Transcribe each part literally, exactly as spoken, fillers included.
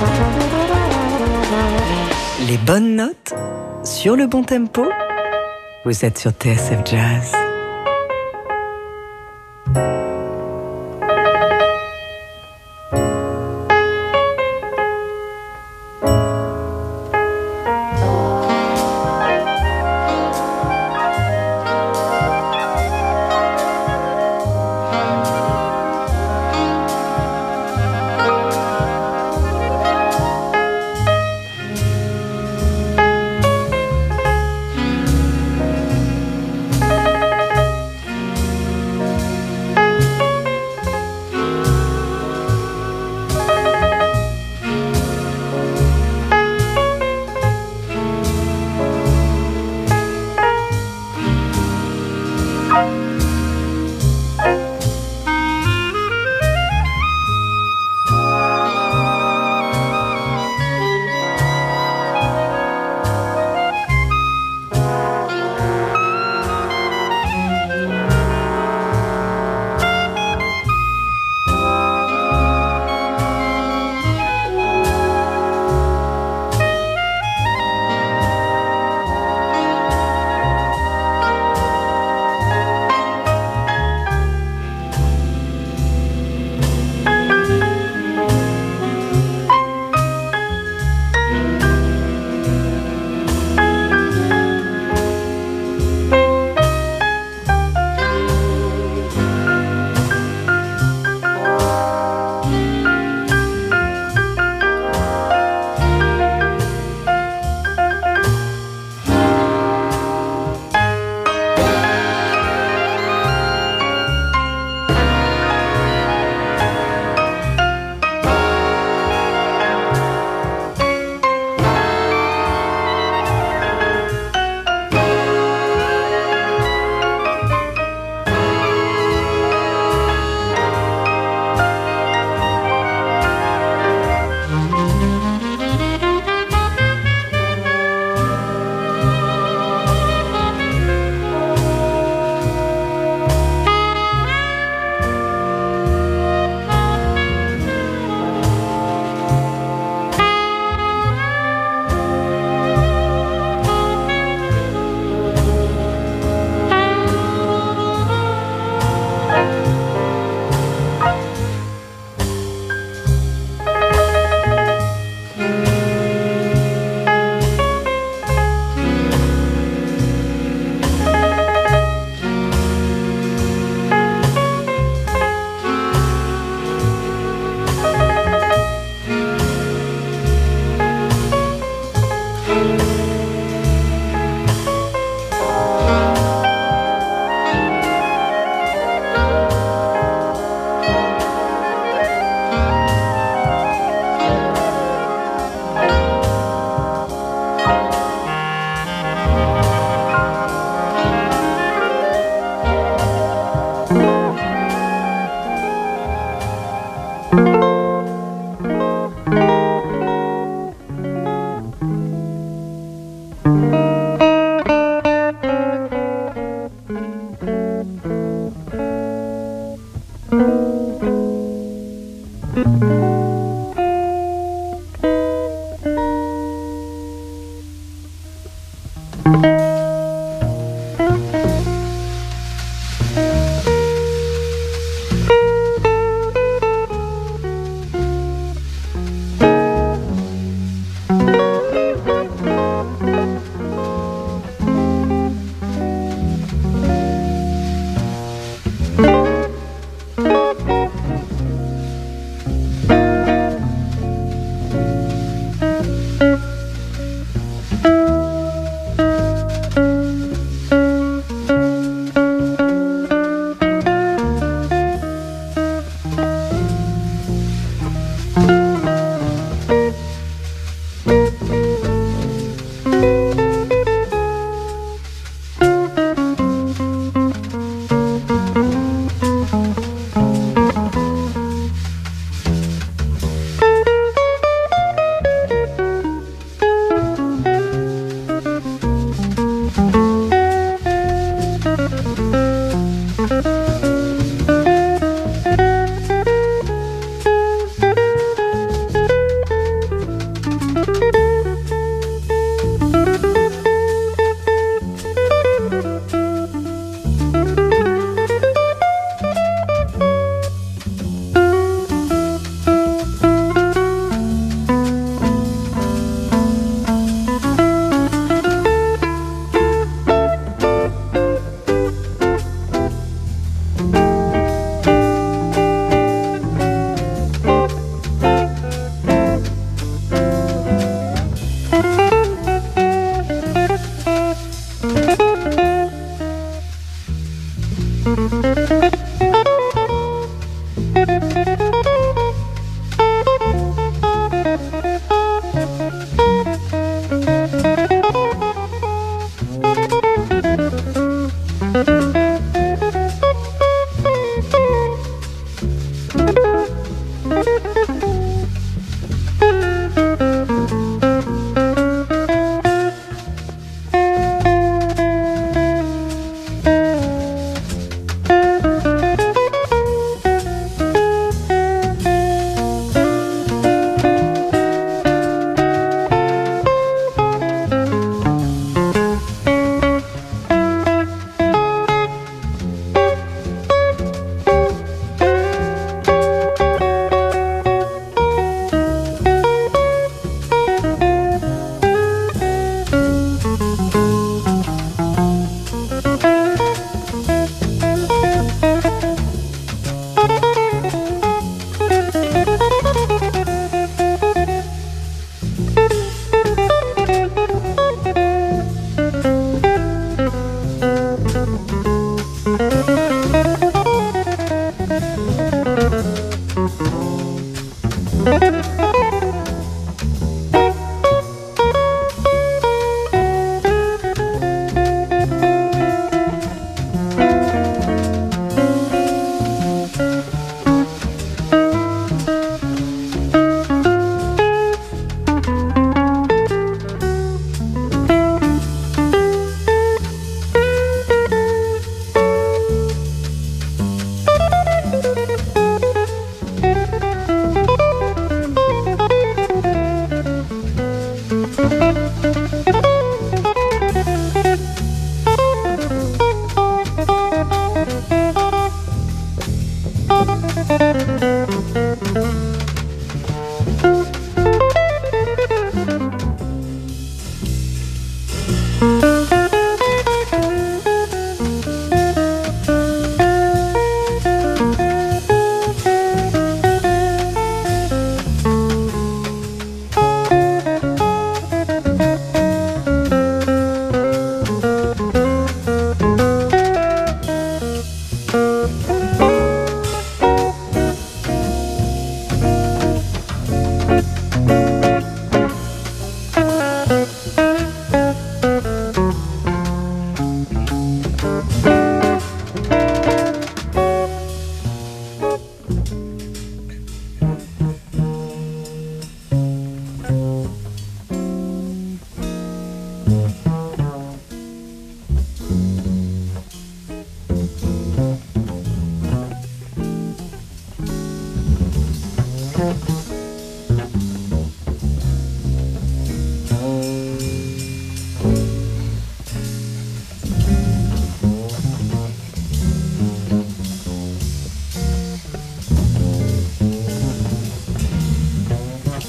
Les bonnes notes sur le bon tempo. Vous êtes sur T S F Jazz.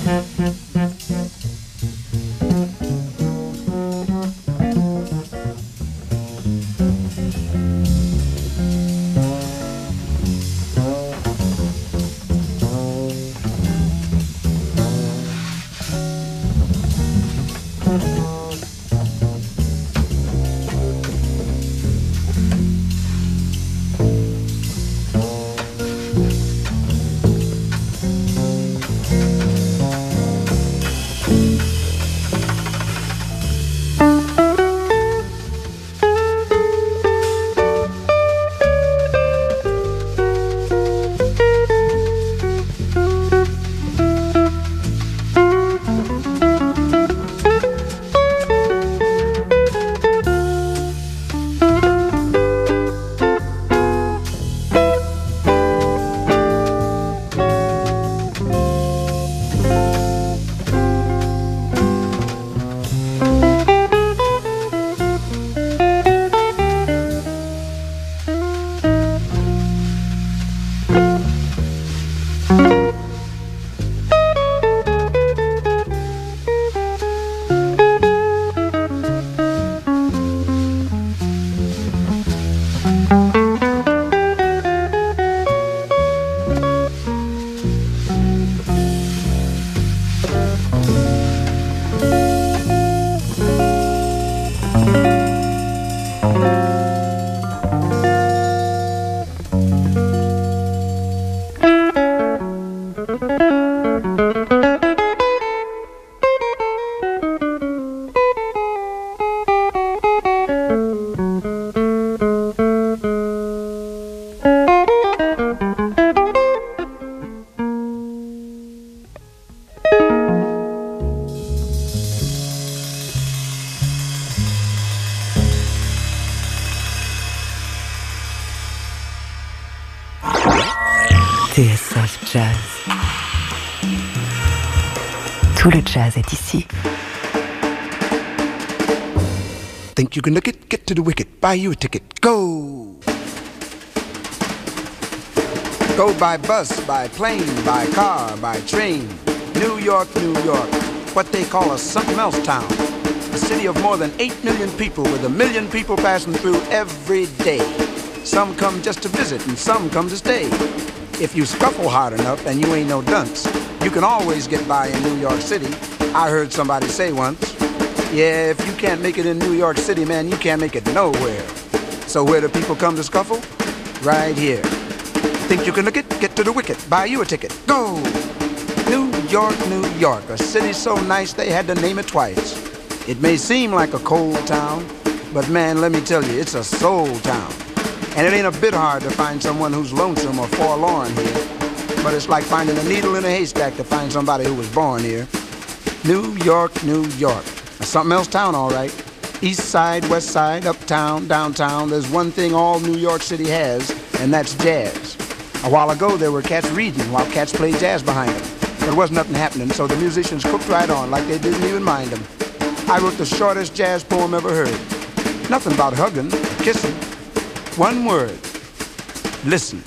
T S F Jazz. Tout le jazz est ici. Think you can look it? Get to the wicket. Buy you a ticket. Go! Go by bus, by plane, by car, by train. New York, New York. What they call a something else town. A city of more than eight million people with a million people passing through every day. Some come just to visit and some come to stay. If you scuffle hard enough and you ain't no dunce, you can always get by in New York City. I heard somebody say once, yeah, if you can't make it in New York City, man, you can't make it nowhere. So where do people come to scuffle? Right here. Think you can look it? Get to the wicket. Buy you a ticket. Go! New York, New York, a city so nice they had to name it twice. It may seem like a cold town, but man, let me tell you, it's a soul town. And it ain't a bit hard to find someone who's lonesome or forlorn here. But it's like finding a needle in a haystack to find somebody who was born here. New York, New York. A something else town, all right. East side, west side, uptown, downtown. There's one thing all New York City has, and that's jazz. A while ago, there were cats reading while cats played jazz behind them. There wasn't nothing happening, so the musicians cooked right on like they didn't even mind them. I wrote the shortest jazz poem ever heard. Nothing about hugging or kissing. One word. Listen.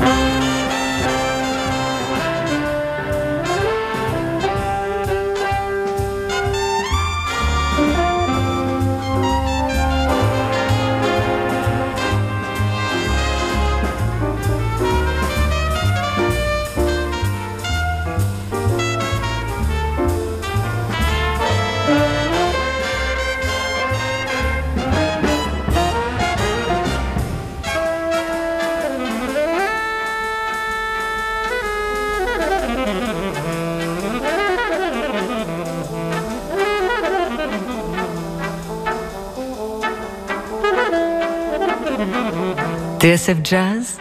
T S F Jazz,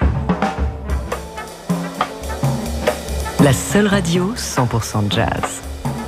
la seule radio cent pour cent jazz.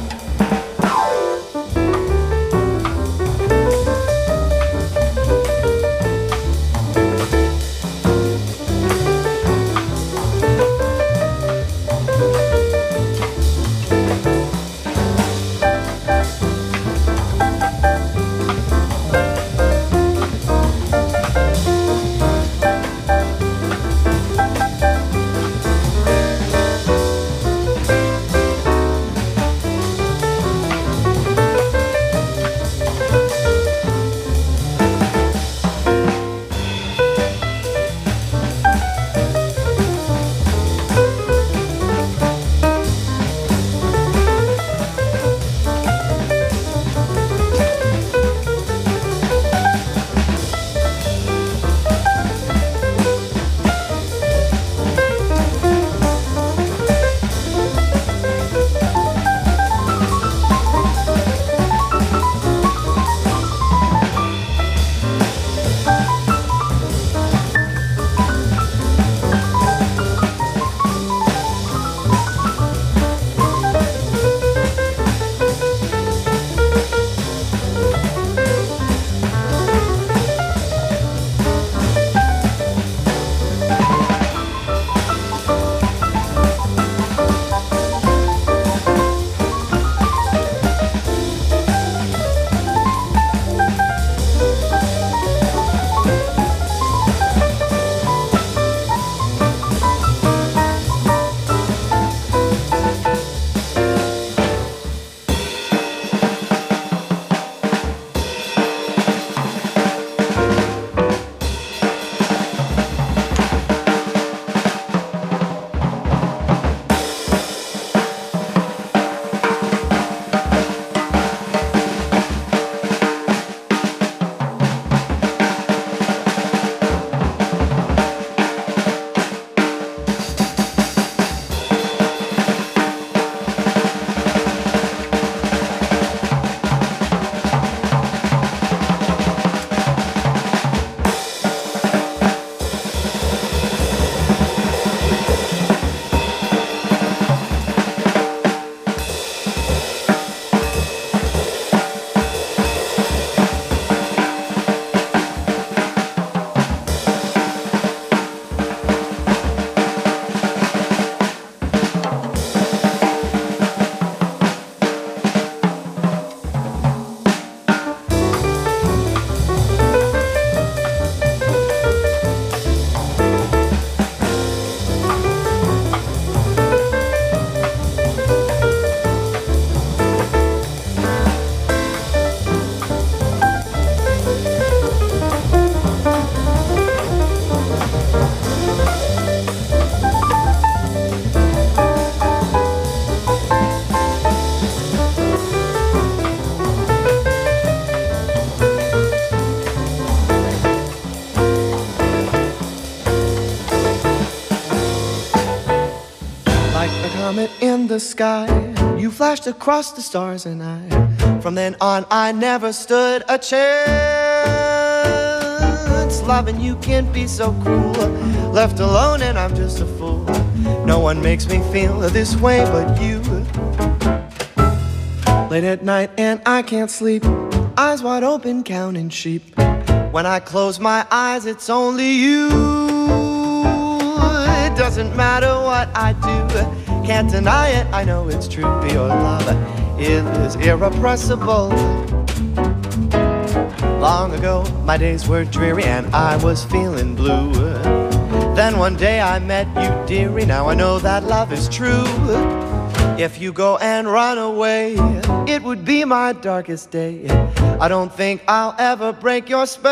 comet in the sky. You flashed across the stars and I, from then on I never stood a chance. Loving you can't be so cruel, left alone and I'm just a fool. No one makes me feel this way but you. Late at night and I can't sleep, eyes wide open counting sheep. When I close my eyes it's only you. It doesn't matter what I do, can't deny it, I know it's true. Your love is irrepressible. Long ago my days were dreary and I was feeling blue. Then one day I met you, dearie. Now I know that love is true. If you go and run away, it would be my darkest day. I don't think I'll ever break your spell.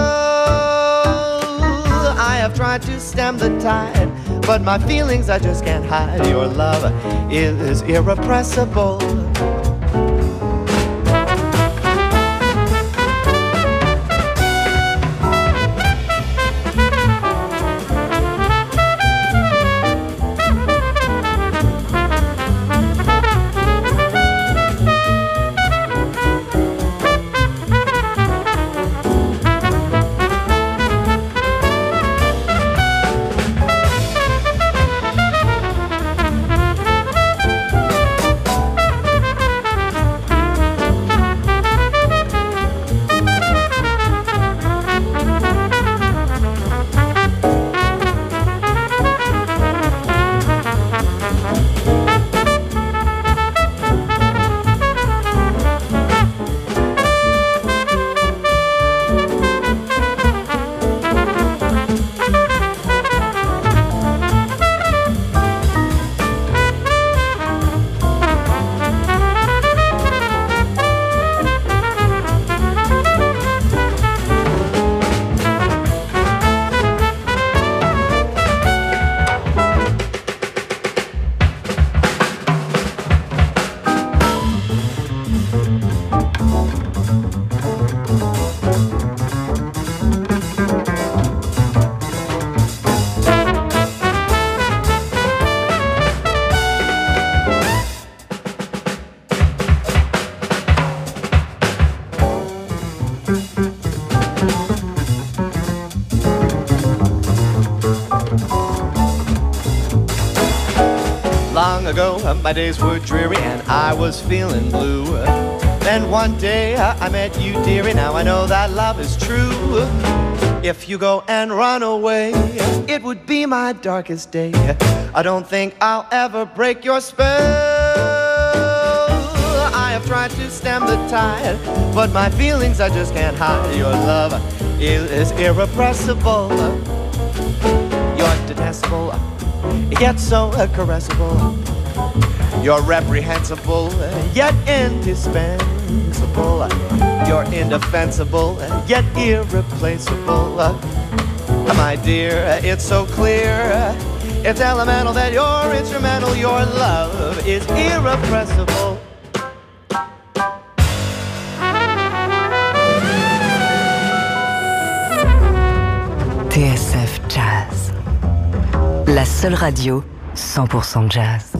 I have tried to stem the tide, but my feelings I just can't hide. Your love is irrepressible. Long ago, my days were dreary and I was feeling blue. Then one day I met you, dearie. Now I know that love is true. If you go and run away, it would be my darkest day. I don't think I'll ever break your spell. I have tried to stem the tide, but my feelings I just can't hide. Your love is irrepressible. You're detestable, yet so caressable. You're reprehensible, yet indispensable. You're indefensible, yet irreplaceable. My dear, it's so clear, it's elemental that you're instrumental. Your love is irrepressible. T S F Jazz, la seule radio cent pour cent jazz.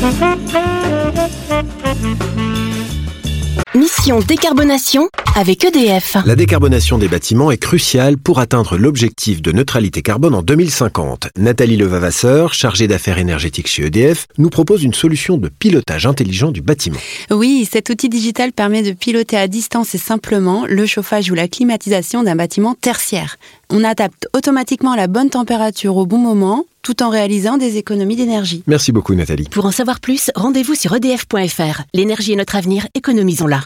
Mission décarbonation avec E D F. La décarbonation des bâtiments est cruciale pour atteindre l'objectif de neutralité carbone en deux mille cinquante. Nathalie Levavasseur, chargée d'affaires énergétiques chez E D F, nous propose une solution de pilotage intelligent du bâtiment. Oui, cet outil digital permet de piloter à distance et simplement le chauffage ou la climatisation d'un bâtiment tertiaire. On adapte automatiquement la bonne température au bon moment, tout en réalisant des économies d'énergie. Merci beaucoup Nathalie. Pour en savoir plus, rendez-vous sur e d f point f r. L'énergie est notre avenir, économisons-la.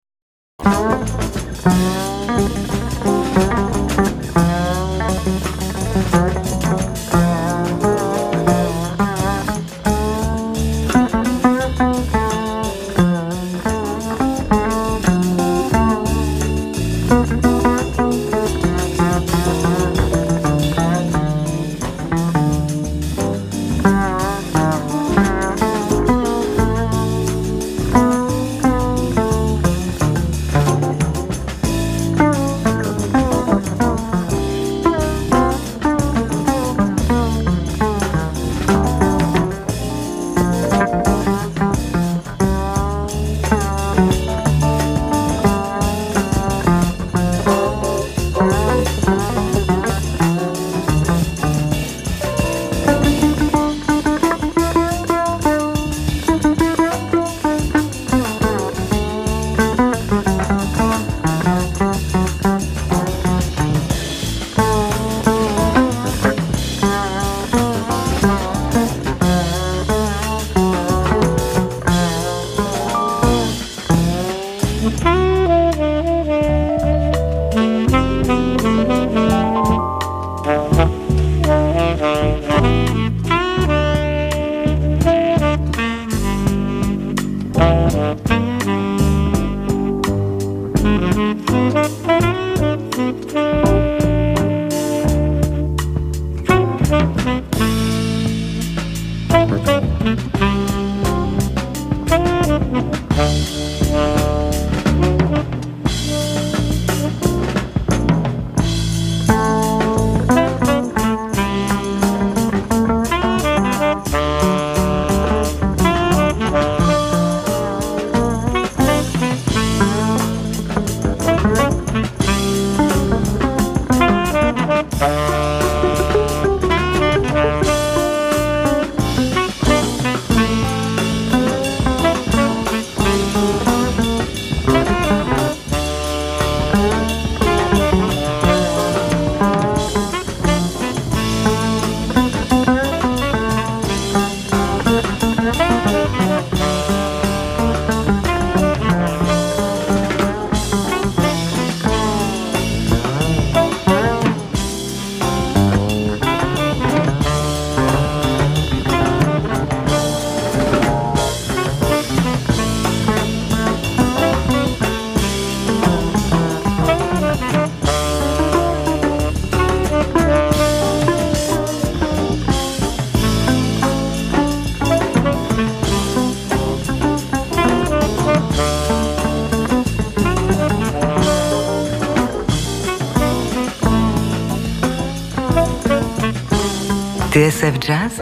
T S F Jazz,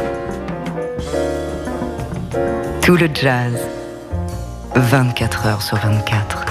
tout le jazz, vingt-quatre heures sur vingt-quatre.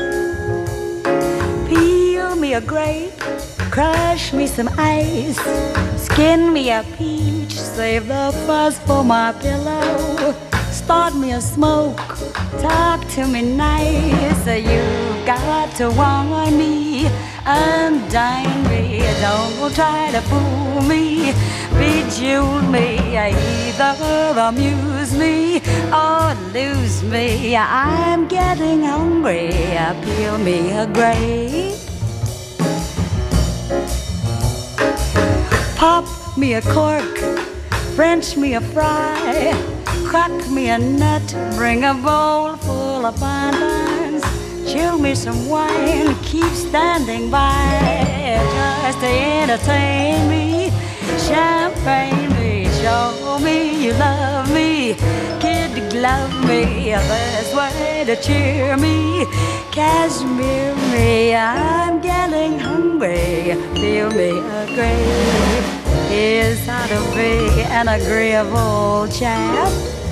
Peel me a grape, crush me some ice, skin me a peach, save the fuzz for my pillow, start me a smoke, talk to me nice, you've got to want me, undine me, don't try to fool me, bejewel me, either amuse me or lose me, I'm getting hungry, peel me a grape, pop me a cork, French me a fry, crack me a nut, bring a bowl full of bonbons, chill me some wine, keep standing by, just to entertain me, champagne me, show me you love me, kid glove me, best way to cheer me, cashmere me, I'm getting hungry, feel me a grape, here's how to be an agreeable chap,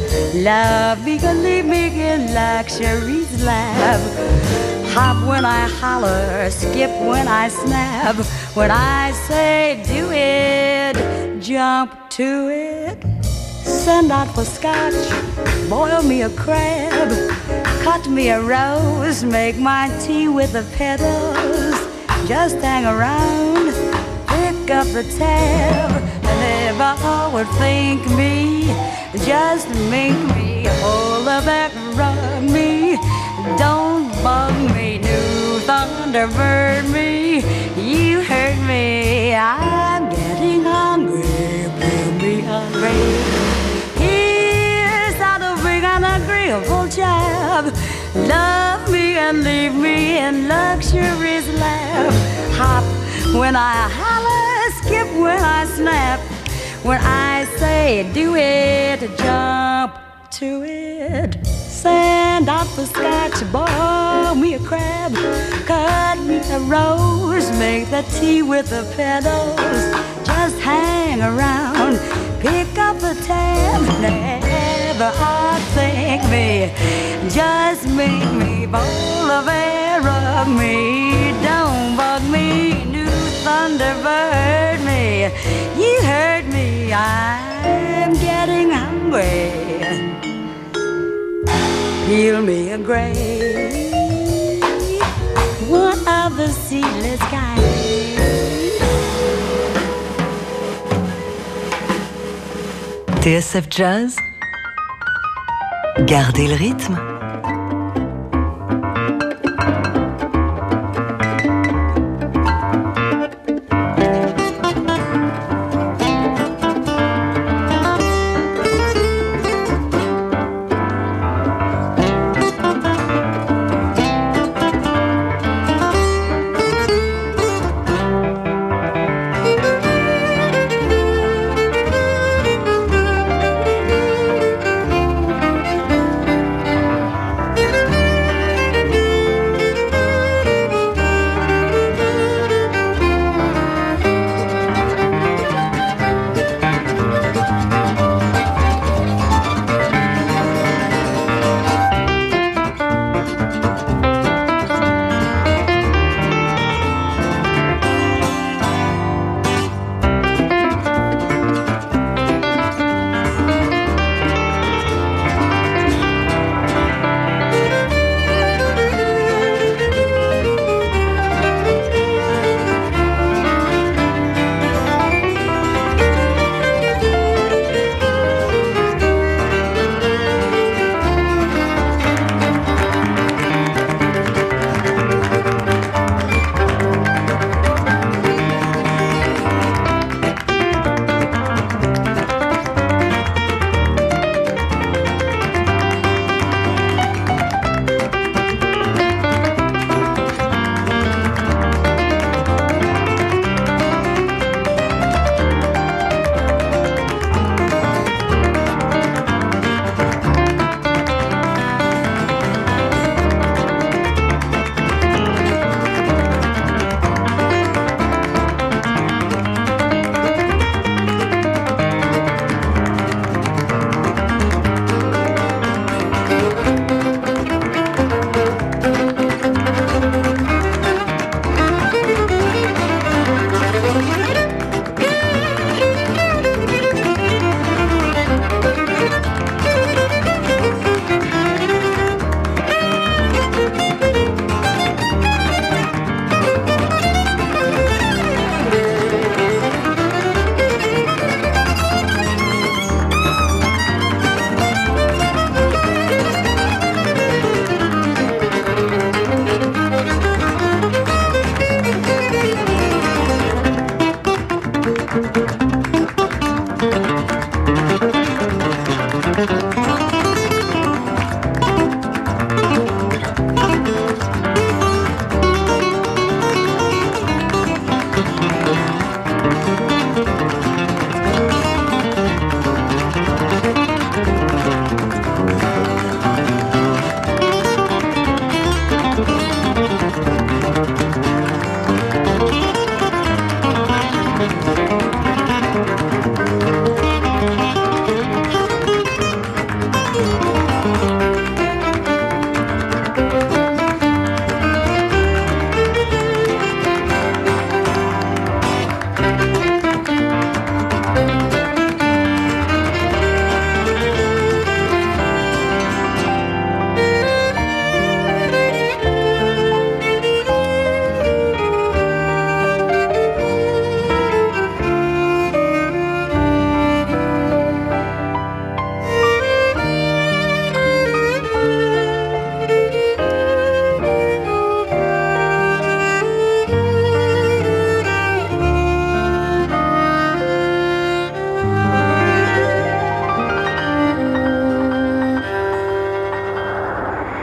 Love me and leave me in luxury's lap. Hop when I holler, skip when I snap. When I say do it, jump to it. Send out for scotch, boil me a crab. Cut me a rose, make my tea with the petals. Just hang around, pick up the tab. Never would think me, just make me hold the back, rub me. Don't bug me, new Thunderbird me. You hurt me, I'm getting hungry, bring me hungry. Here's how to bring an agreeable job. Love me and leave me in luxury's lap. Hop when I holler, skip when I snap. When I say do it, jump to it. Send out the scotch, boil me a crab. Cut me a rose, make the tea with the petals. Just hang around, pick up the tab. Never outthink me, just make me bowl of air of me. Don't bug me, new Thunderbird me. You heard me, I'm getting hungry. Peel me a grape, one of the seedless kind. T S F Jazz, gardez le rythme.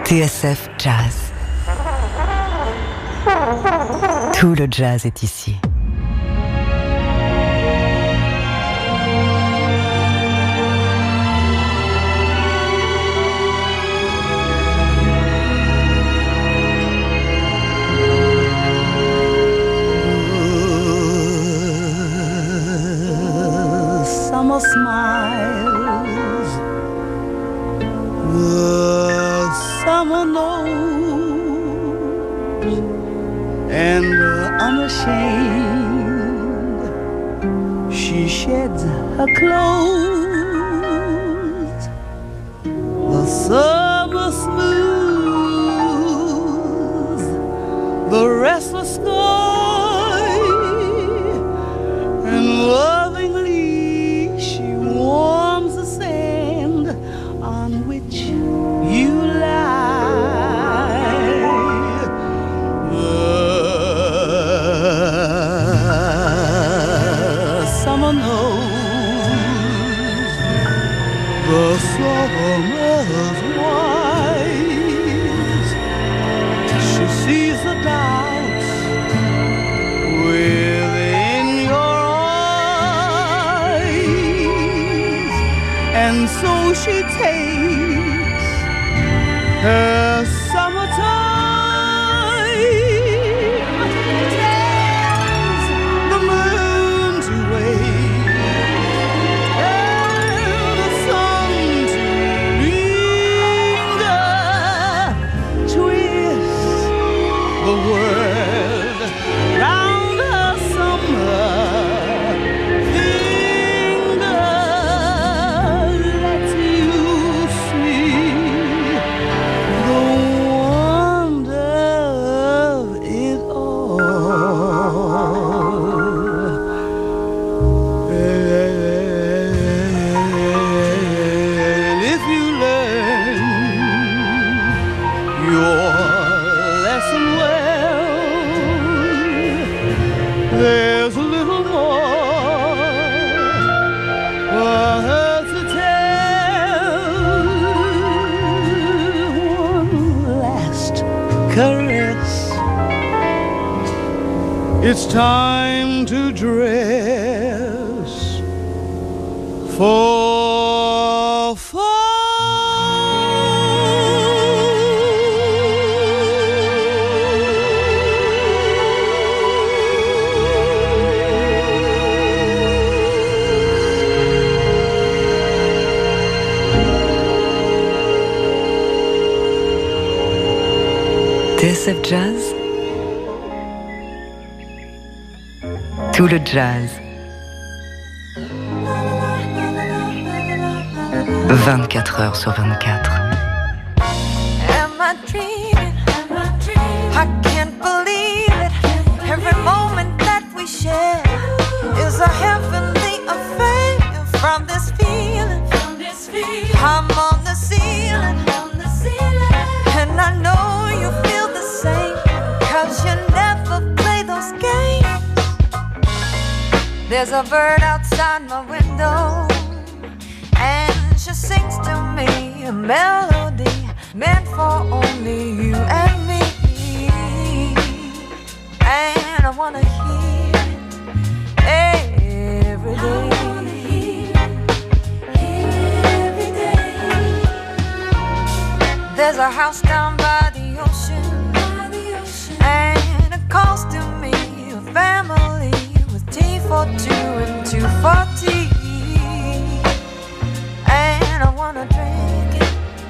T S F Jazz. Tout le jazz est ici. Summer smiles, the summer knows, and unashamed she sheds her clothes. The summer smooths the restless sky, and lovingly warms the sand on which you lie. The summer knows, the summer's wise. She sees the doubts within your eyes, and so she takes her summertime, tells the moon to wait and the sun to linger, twist the world round her summer finger, let you see the wonder of it all. And if you learn your lesson well, there's a little more for her to tell. One last caress, it's time to dress for fall. T S F Jazz. Tout le jazz. vingt-quatre heures sur vingt-quatre. Am I dreaming? Am I dreaming? I can't believe it. Every moment that we share is a heavenly affair. From this feeling, from this feeling, I'm on the ceiling, on the ceiling, and I know you feel the same, 'cause you never play those games. There's a bird outside my window, and she sings to me a melody meant for only you and me. And I wanna hear it every day. Every day. There's a house down by the ocean, by the ocean, and it calls to me a family with tea for two and two for tea. And I wanna drink it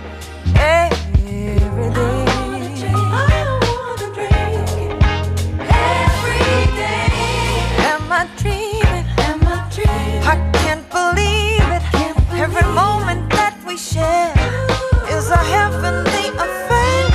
every day. I wanna drink it every day. Am I dreaming? Am I dreaming? I can't believe it. Can't believe every moment that we share is a heavenly affair.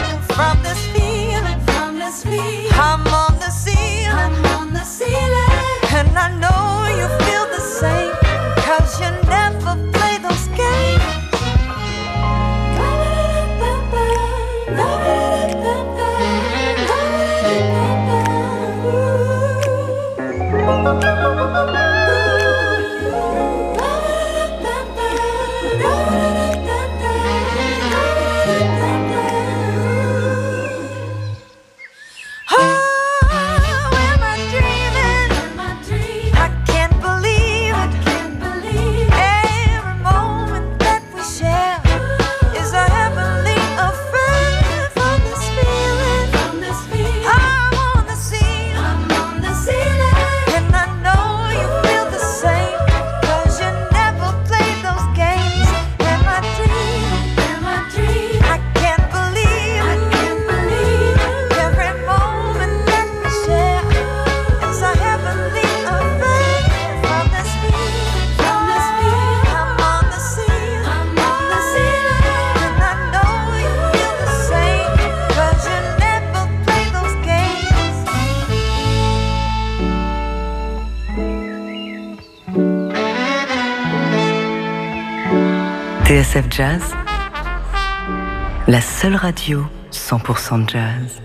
T S F Jazz, la seule radio cent pour cent jazz.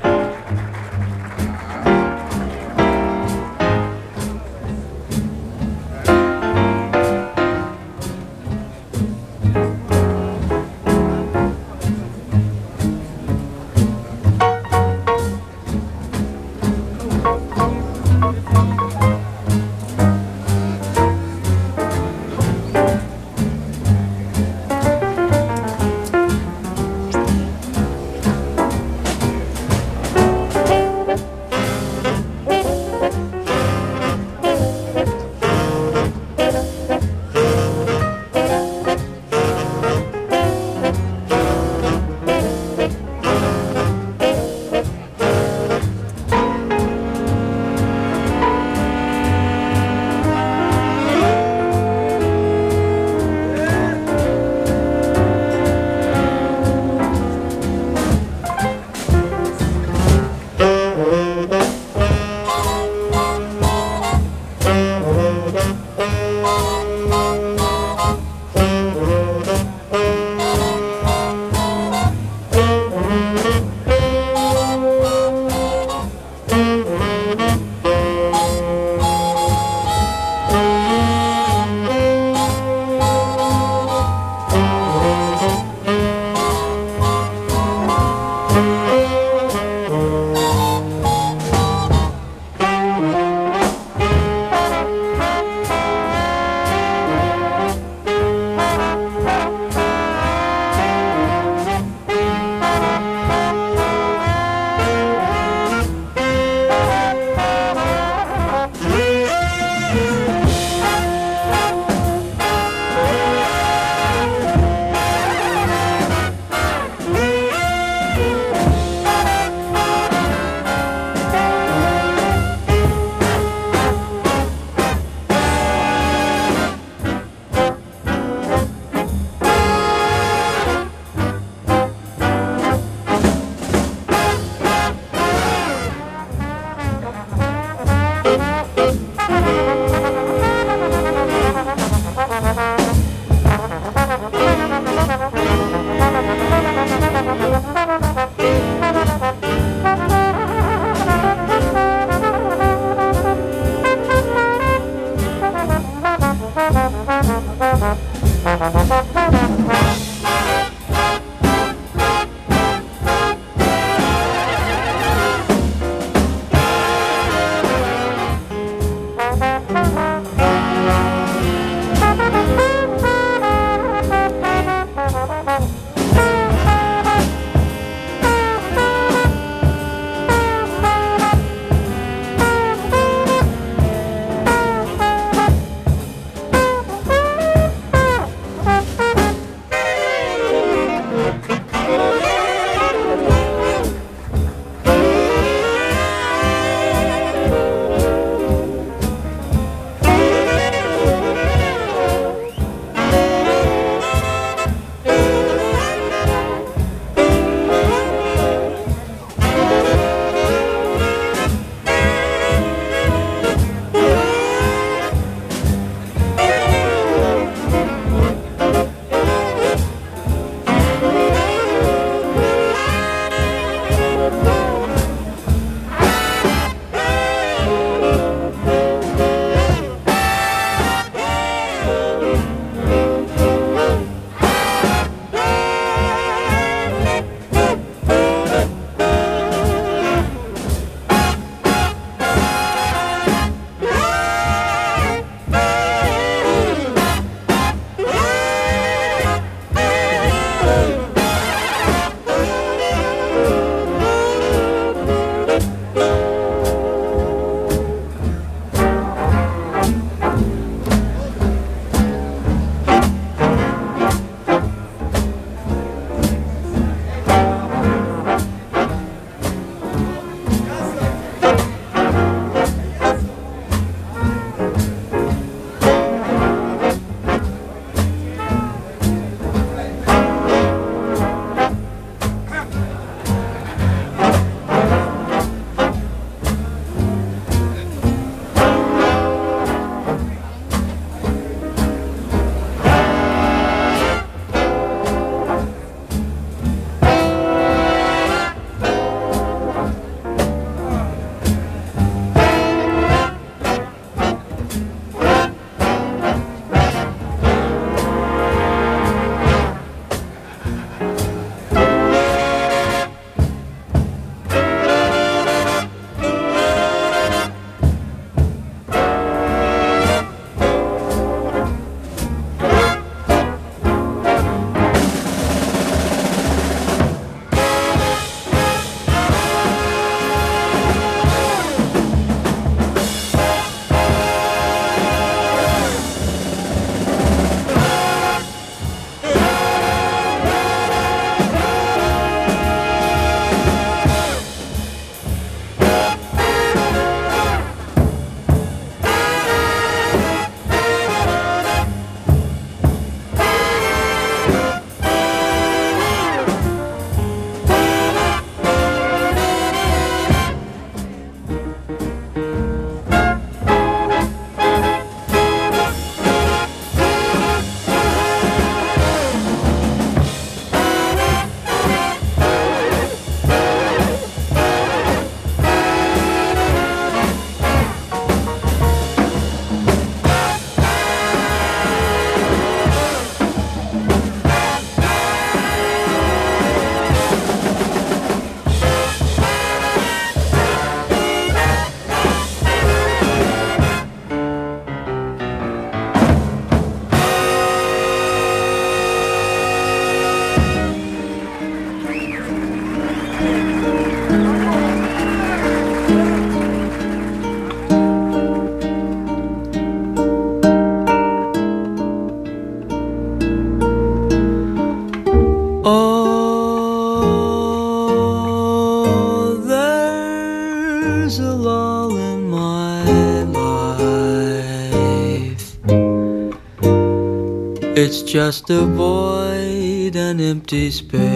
just a void, an empty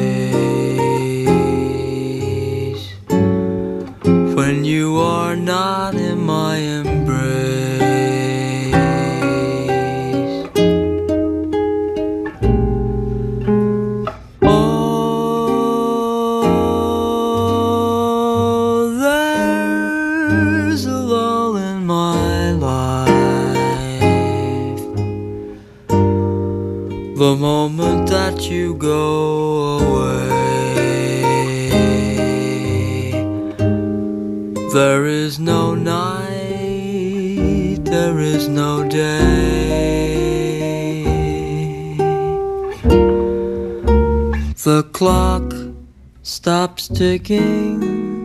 space, when you are not in my embrace. Oh, there's a lull in my life, the moment that you go away. There is no night, there is no day. The clock stops ticking,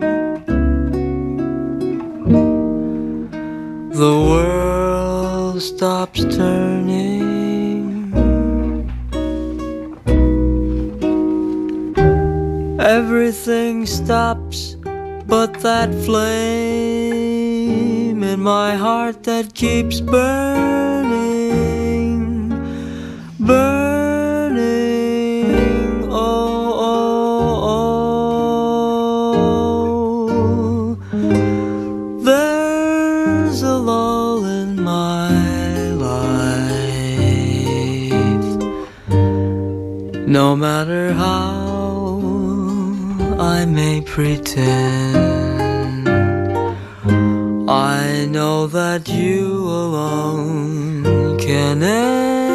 the world stops turning, everything stops but that flame in my heart that keeps burning, burning. Oh, oh, oh. There's a lull in my life, no matter how I may pretend, I know that you alone can end.